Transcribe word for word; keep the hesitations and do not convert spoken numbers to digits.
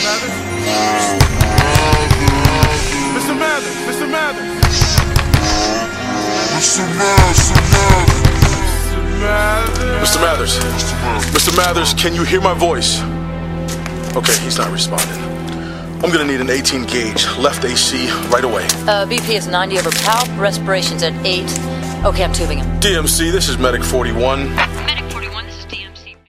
Mister Mathers, Mister Mathers. Mister Mathers, Mister Mathers. Mister Mathers, can you hear my voice? Okay, he's not responding. I'm gonna need an eighteen gauge, left A C, right away. Uh, B P is ninety over palp, respiration's at eight. Okay, I'm tubing him. D M C, this is Medic forty-one.